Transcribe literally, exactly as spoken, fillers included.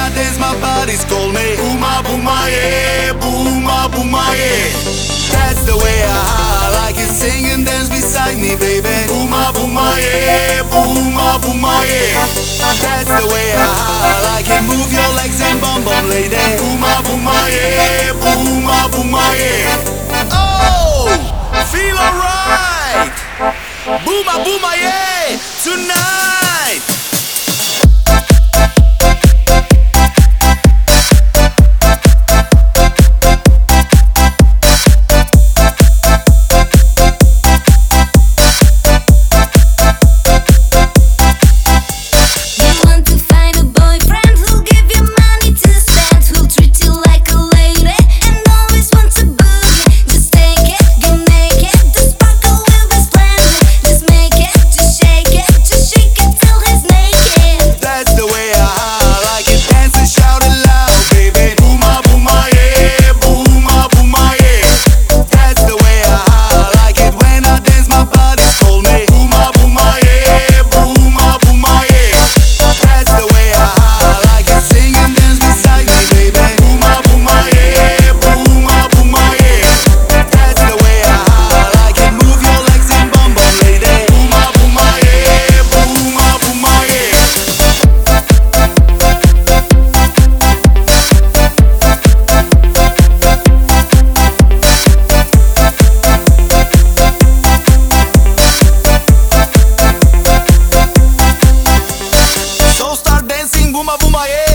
I dance, my body's call me Booma booma yeah, booma booma yeah. That's the way I like it. Sing and dance beside me, baby. Booma booma yeah, booma booma yeah. That's the way I like it. Move your legs and bum bum lady. Booma booma yeah, booma booma yeah. Oh, feel alright. Booma booma yeah, tonight. Booma booma yeah.